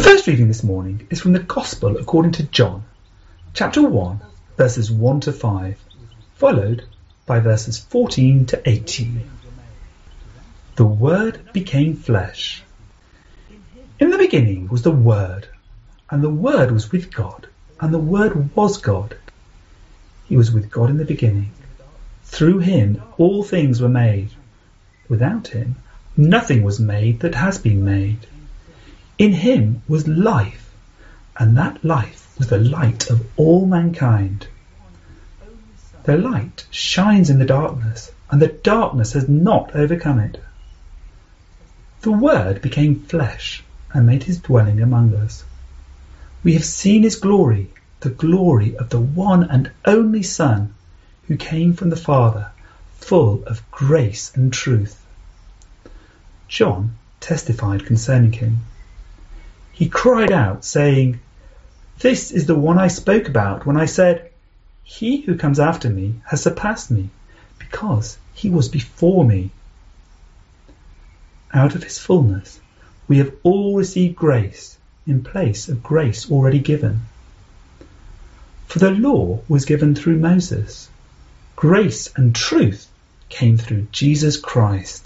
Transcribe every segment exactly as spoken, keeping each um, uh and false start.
first reading this morning is from the Gospel according to John, chapter one, verses one to five, followed by verses fourteen to eighteen. The Word became flesh. In the beginning was the Word, and the Word was with God, and the Word was God. He was with God in the beginning. Through him all things were made. Without him nothing was made that has been made. In him was life, and that life was the light of all mankind. The light shines in the darkness, and the darkness has not overcome it. The Word became flesh and made his dwelling among us. We have seen his glory, the glory of the one and only Son, who came from the Father, full of grace and truth. John testified concerning him. He cried out, saying, "This is the one I spoke about when I said, 'He who comes after me has surpassed me, because he was before me.'" Out of his fullness we have all received grace in place of grace already given. For the law was given through Moses. Grace and truth came through Jesus Christ.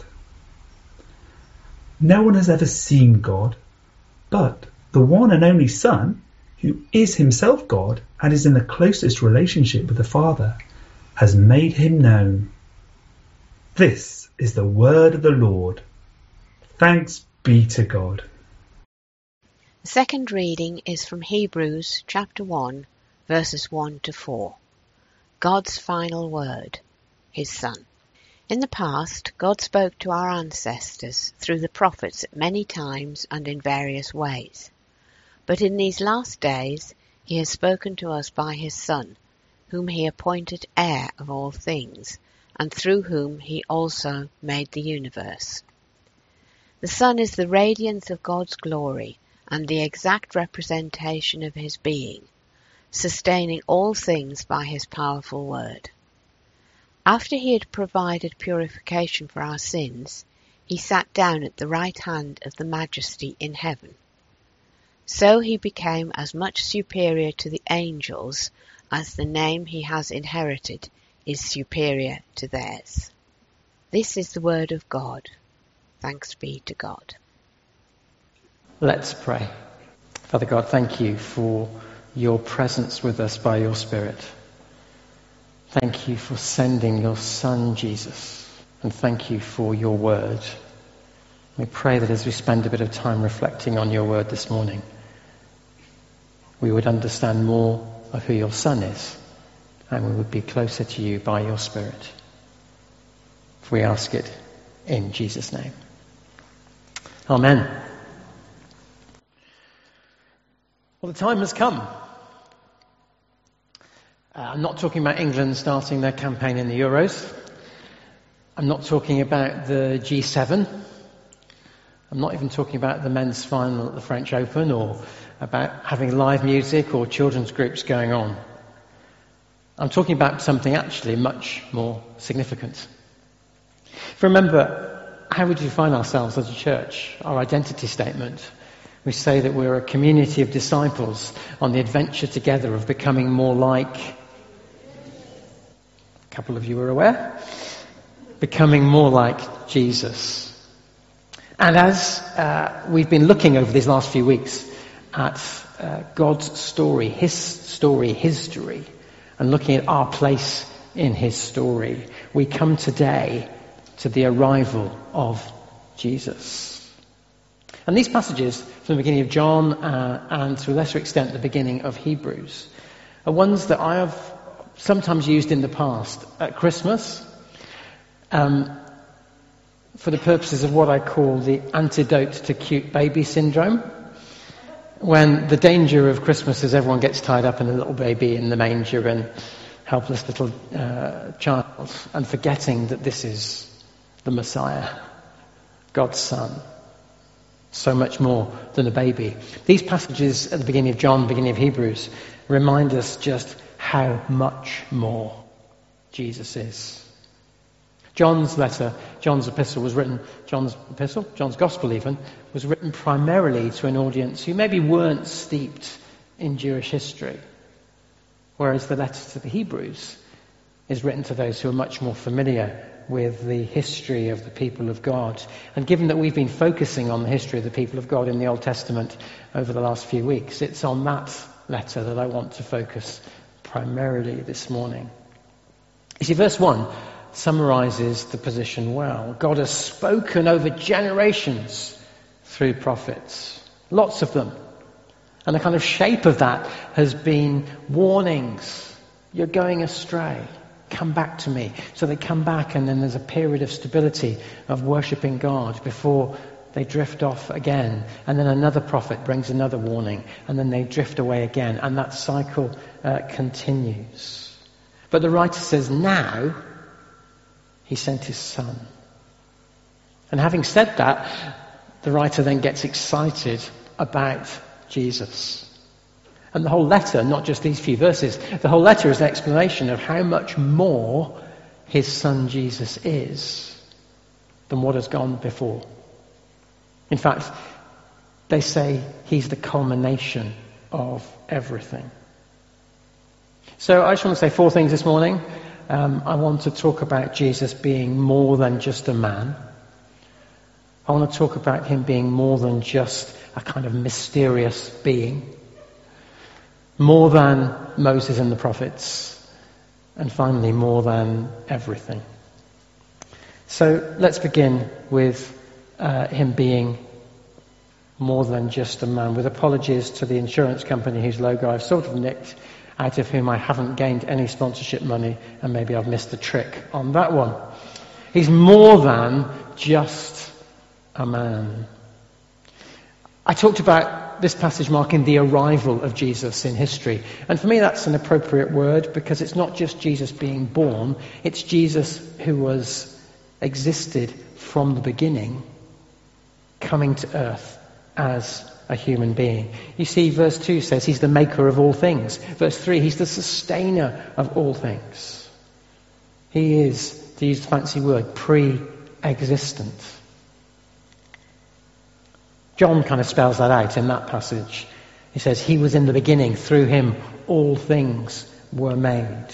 No one has ever seen God, but the one and only Son, who is himself God and is in the closest relationship with the Father, has made him known. This is the word of the Lord. Thanks be to God. The second reading is from Hebrews chapter one, verses one to four. God's final word, his Son. In the past, God spoke to our ancestors through the prophets at many times and in various ways. But in these last days, he has spoken to us by his Son, whom he appointed heir of all things, and through whom he also made the universe. The Son is the radiance of God's glory and the exact representation of his being, sustaining all things by his powerful word. After he had provided purification for our sins, he sat down at the right hand of the Majesty in heaven. So he became as much superior to the angels as the name he has inherited is superior to theirs. This is the word of God. Thanks be to God. Let's pray. Father God, thank you for your presence with us by your Spirit. Thank you for sending your Son, Jesus, and thank you for your word. We pray that as we spend a bit of time reflecting on your word this morning, we would understand more of who your Son is, and we would be closer to you by your Spirit. We ask it in Jesus' name. Amen. Well, the time has come. Uh, I'm not talking about England starting their campaign in the Euros. I'm not talking about the G seven. I'm not even talking about the men's final at the French Open or about having live music or children's groups going on. I'm talking about something actually much more significant. If you remember, how would you define ourselves as a church? Our identity statement. We say that we're a community of disciples on the adventure together of becoming more like... A couple of you are aware. Becoming more like Jesus. And as uh, we've been looking over these last few weeks at uh, God's story, his story, his story, and looking at our place in his story, we come today to the arrival of Jesus. And these passages from the beginning of John uh, and to a lesser extent the beginning of Hebrews are ones that I have sometimes used in the past at Christmas um, for the purposes of what I call the antidote to cute baby syndrome. When the danger of Christmas is everyone gets tied up in a little baby in the manger and helpless little uh, child, and forgetting that this is the Messiah, God's Son. So much more than a baby. These passages at the beginning of John, beginning of Hebrews, remind us just how much more Jesus is. John's letter, John's epistle was written, John's epistle, John's gospel even, was written primarily to an audience who maybe weren't steeped in Jewish history. Whereas the letter to the Hebrews is written to those who are much more familiar with the history of the people of God. And given that we've been focusing on the history of the people of God in the Old Testament over the last few weeks, it's on that letter that I want to focus primarily this morning. You see, verse one summarizes the position well. God has spoken over generations through prophets, lots of them. And the kind of shape of that has been warnings. You're going astray. Come back to me. So they come back, and then there's a period of stability of worshipping God before they drift off again. And then another prophet brings another warning, and then they drift away again. And that cycle uh, continues. But the writer says, now he sent his son. And having said that, the writer then gets excited about Jesus. And the whole letter, not just these few verses, the whole letter is an explanation of how much more his son Jesus is than what has gone before. In fact, they say he's the culmination of everything. So I just want to say four things this morning. Um, I want to talk about Jesus being more than just a man. I want to talk about him being more than just a kind of mysterious being. More than Moses and the prophets. And finally, more than everything. So let's begin with uh, him being more than just a man. With apologies to the insurance company whose logo I've sort of nicked, out of whom I haven't gained any sponsorship money, and maybe I've missed the trick on that one. He's more than just a man. I talked about this passage marking the arrival of Jesus in history. And for me that's an appropriate word, because it's not just Jesus being born, it's Jesus who was existed from the beginning, coming to earth as a human being. You see, verse two says he's the maker of all things. Verse three, he's the sustainer of all things. He is, to use the fancy word, pre-existent. John kind of spells that out in that passage. He says, he was in the beginning, through him all things were made.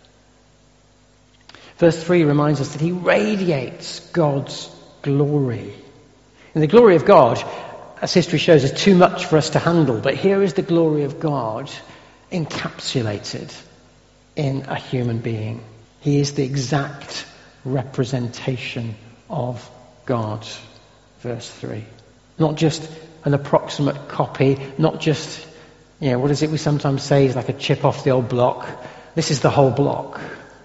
Verse three reminds us that he radiates God's glory. And the glory of God, as history shows, is too much for us to handle. But here is the glory of God encapsulated in a human being. He is the exact representation of God. Verse three. Not just an approximate copy, not just, you know, what is it we sometimes say is like a chip off the old block. This is the whole block.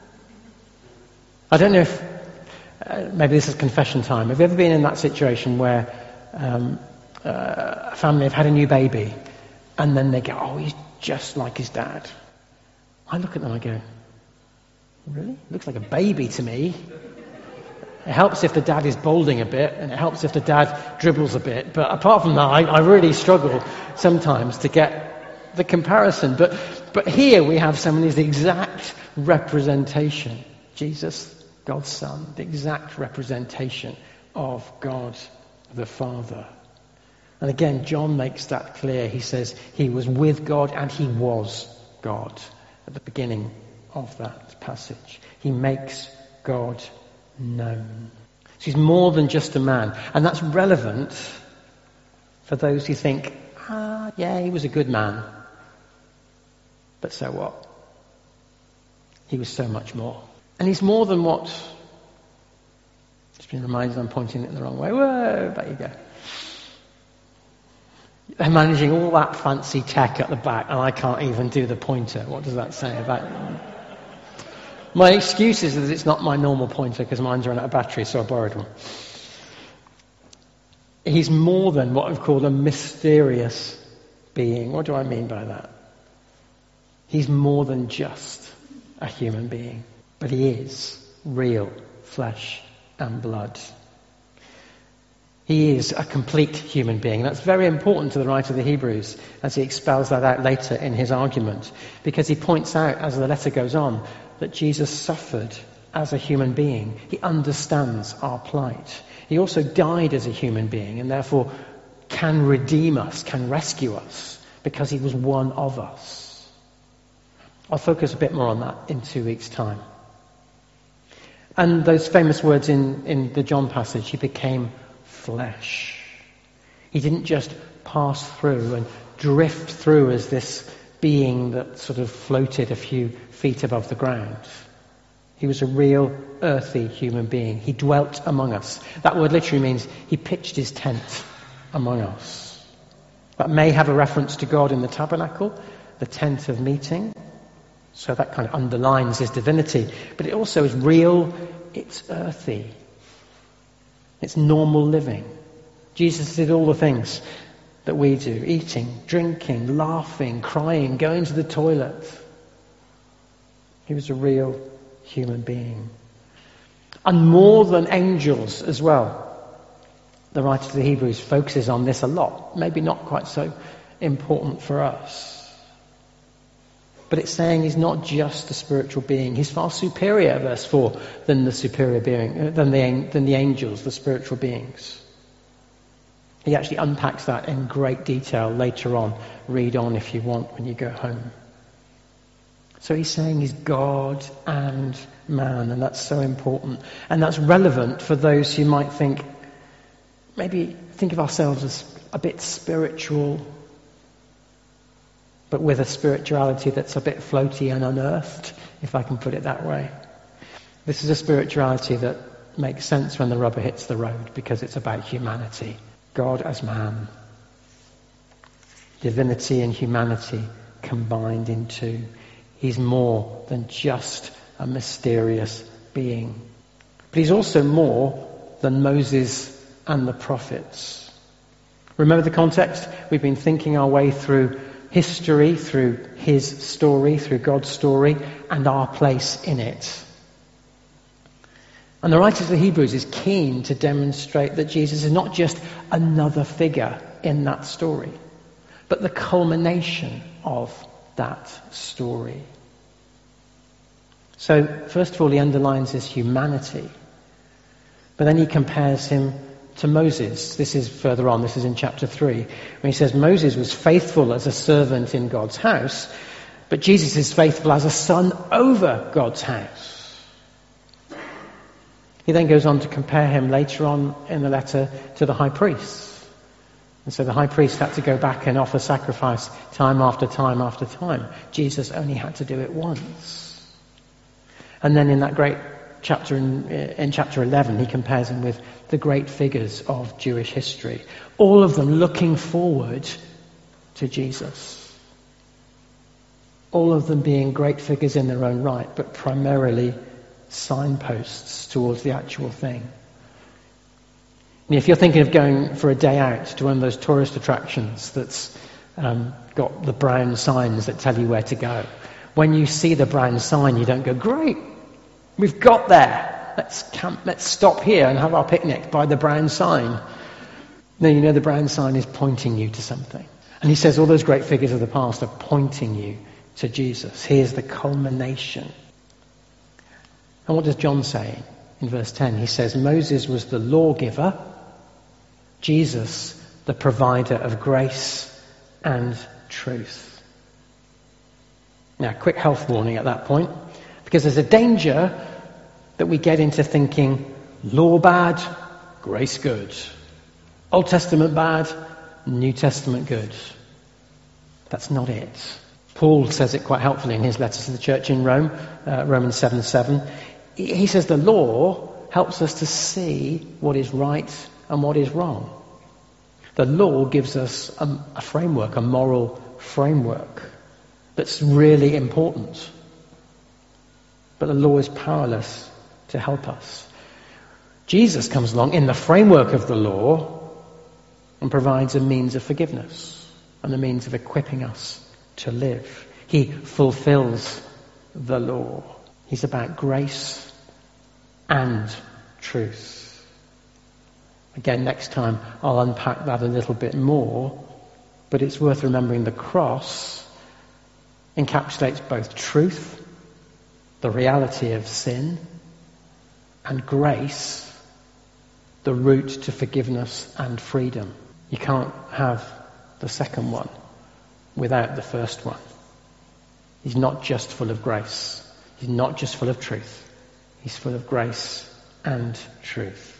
I don't know if, uh, maybe this is confession time. Have you ever been in that situation where um, uh, a family have had a new baby and then they go, oh, he's just like his dad? I look at them and I go, really? Looks like a baby to me. It helps if the dad is balding a bit, and it helps if the dad dribbles a bit. But apart from that, I, I really struggle sometimes to get the comparison. But but here we have someone who's the exact representation. Jesus, God's Son, the exact representation of God the Father. And again, John makes that clear. He says he was with God and he was God at the beginning of that passage. He makes God known. So he's more than just a man. And that's relevant for those who think, ah, yeah, he was a good man. But so what? He was so much more. And he's more than what... Just been reminded I'm pointing it the wrong way. Whoa, there you go. They're managing all that fancy tech at the back, and I can't even do the pointer. What does that say about... My excuse is that it's not my normal pointer because mine's run out of battery, so I borrowed one. He's more than what I've called a mysterious being. What do I mean by that? He's more than just a human being, but he is real flesh and blood. He is a complete human being. That's very important to the writer of the Hebrews as he expels that out later in his argument, because he points out as the letter goes on that Jesus suffered as a human being. He understands our plight. He also died as a human being and therefore can redeem us, can rescue us, because he was one of us. I'll focus a bit more on that in two weeks' time. And those famous words in, in the John passage, he became flesh. He didn't just pass through and drift through as this being that sort of floated a few feet above the ground. He was a real earthy human being. He dwelt among us. That word literally means he pitched his tent among us. That may have a reference to God in the tabernacle, the tent of meeting. So that kind of underlines his divinity. But it also is real, it's earthy. It's normal living. Jesus did all the things that we do. Eating, drinking, laughing, crying, going to the toilet. He was a real human being. And more than angels as well. The writer to the Hebrews focuses on this a lot. Maybe not quite so important for us. But it's saying he's not just a spiritual being. He's far superior, verse four, than the superior being, than the, than the angels, the spiritual beings. He actually unpacks that in great detail later on. Read on if you want when you go home. So he's saying he's God and man, and that's so important. And that's relevant for those who might think, maybe think of ourselves as a bit spiritual, but with a spirituality that's a bit floaty and unearthed, if I can put it that way. This is a spirituality that makes sense when the rubber hits the road, because it's about humanity. God as man. Divinity and humanity combined into. He's more than just a mysterious being. But he's also more than Moses and the prophets. Remember the context? We've been thinking our way through history, through his story, through God's story, and our place in it. And the writer of the Hebrews is keen to demonstrate that Jesus is not just another figure in that story, but the culmination of that story. So, first of all, he underlines his humanity, but then he compares him to Moses. This is further on, this is in chapter three, when he says Moses was faithful as a servant in God's house, but Jesus is faithful as a son over God's house. He then goes on to compare him later on in the letter to the high priest. And so the high priest had to go back and offer sacrifice time after time after time. Jesus only had to do it once. And then in that great chapter, in, in chapter eleven, he compares him with the great figures of Jewish history. All of them looking forward to Jesus. All of them being great figures in their own right, but primarily signposts towards the actual thing. And if you're thinking of going for a day out to one of those tourist attractions that's um, got the brown signs that tell you where to go, when you see the brown sign, you don't go, great, we've got there. Let's camp, let's stop here and have our picnic by the brown sign. No, you know the brown sign is pointing you to something. And he says all those great figures of the past are pointing you to Jesus. He is the culmination. And what does John say in verse ten? He says Moses was the lawgiver, Jesus the provider of grace and truth. Now, quick health warning at that point, because there's a danger that we get into thinking law bad, grace good. Old Testament bad, New Testament good. That's not it. Paul says it quite helpfully in his letters to the church in Rome, uh, Romans seven seven. He says the law helps us to see what is right and what is wrong. The law gives us a, a framework, a moral framework that's really important. But the law is powerless to help us. Jesus comes along in the framework of the law and provides a means of forgiveness and a means of equipping us to live. He fulfills the law. He's about grace and truth. Again, next time I'll unpack that a little bit more, but it's worth remembering the cross encapsulates both truth, the reality of sin, and grace the route to forgiveness and freedom. You can't have the second one without the first one. He's not just full of grace. He's not just full of truth. He's full of grace and truth.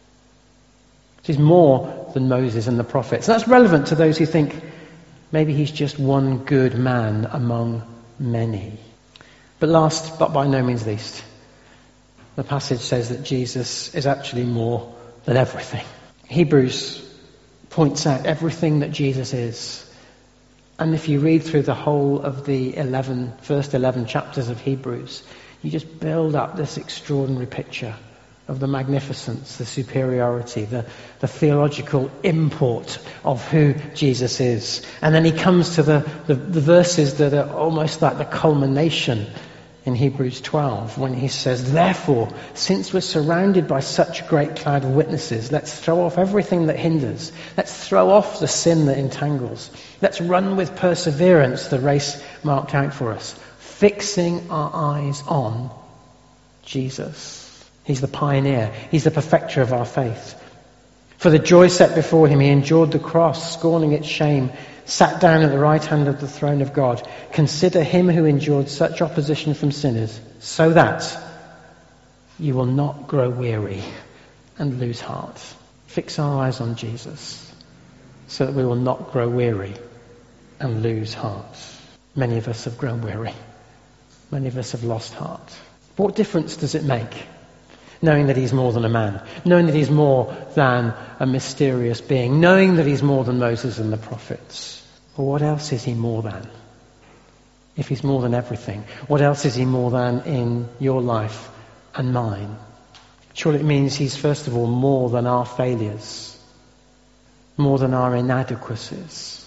He's more than Moses and the prophets. And that's relevant to those who think maybe he's just one good man among many. But last, but by no means least, the passage says that Jesus is actually more than everything. Hebrews points out everything that Jesus is. And if you read through the whole of the eleven, first eleven chapters of Hebrews, you just build up this extraordinary picture of the magnificence, the superiority, the, the theological import of who Jesus is. And then he comes to the, the, the verses that are almost like the culmination in Hebrews twelve, when he says, therefore, since we're surrounded by such a great cloud of witnesses, let's throw off everything that hinders. Let's throw off the sin that entangles. Let's run with perseverance the race marked out for us, fixing our eyes on Jesus. He's the pioneer. He's the perfecter of our faith. For the joy set before him, he endured the cross, scorning its shame, sat down at the right hand of the throne of God. Consider him who endured such opposition from sinners, so that you will not grow weary and lose heart. Fix our eyes on Jesus, so that we will not grow weary and lose heart. Many of us have grown weary. Many of us have lost heart. But what difference does it make? Knowing that he's more than a man, knowing that he's more than a mysterious being, knowing that he's more than Moses and the prophets. Well, what else is he more than? If he's more than everything, what else is he more than in your life and mine? Surely it means he's first of all more than our failures, more than our inadequacies,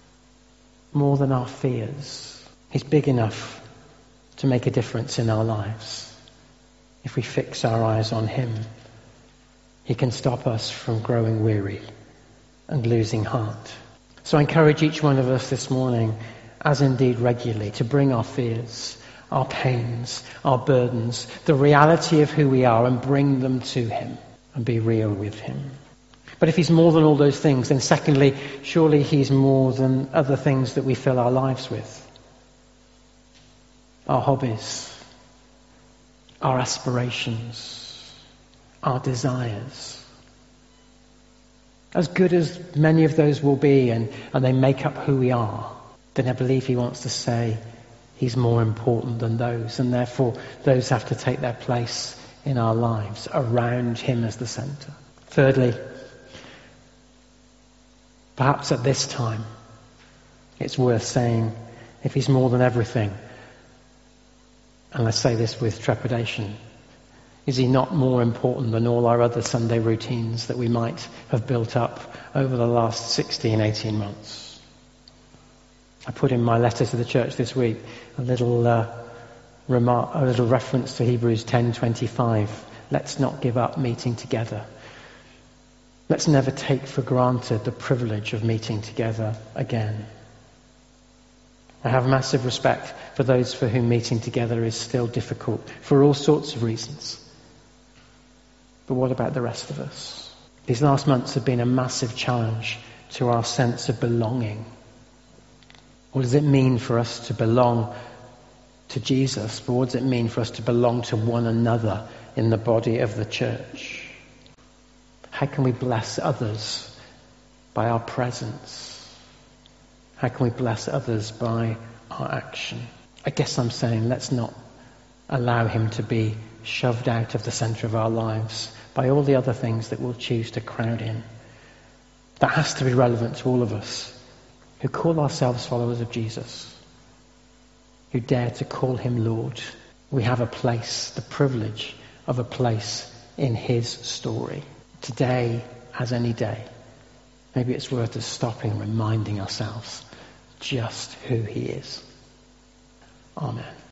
more than our fears. He's big enough to make a difference in our lives. If we fix our eyes on him, he can stop us from growing weary and losing heart. So I encourage each one of us this morning, as indeed regularly, to bring our fears, our pains, our burdens, the reality of who we are, and bring them to him and be real with him. But if he's more than all those things, then secondly, surely he's more than other things that we fill our lives with. Our hobbies, our aspirations, our desires. As good as many of those will be, and, and they make up who we are, then I believe he wants to say he's more important than those, and therefore those have to take their place in our lives around him as the centre. Thirdly, perhaps at this time, it's worth saying, if he's more than everything, and I say this with trepidation, is he not more important than all our other Sunday routines that we might have built up over the last sixteen, eighteen months? I put in my letter to the church this week a little uh, remark, a little reference to Hebrews ten twenty-five. Let's not give up meeting together. Let's never take for granted the privilege of meeting together again. I have massive respect for those for whom meeting together is still difficult for all sorts of reasons. But what about the rest of us? These last months have been a massive challenge to our sense of belonging. What does it mean for us to belong to Jesus? But what does it mean for us to belong to one another in the body of the church? How can we bless others by our presence? How can we bless others by our action? I guess I'm saying let's not allow him to be shoved out of the centre of our lives by all the other things that we'll choose to crowd in. That has to be relevant to all of us who call ourselves followers of Jesus, who dare to call him Lord. We have a place, the privilege of a place in his story. Today, as any day, maybe it's worth us stopping and reminding ourselves just who he is. Amen.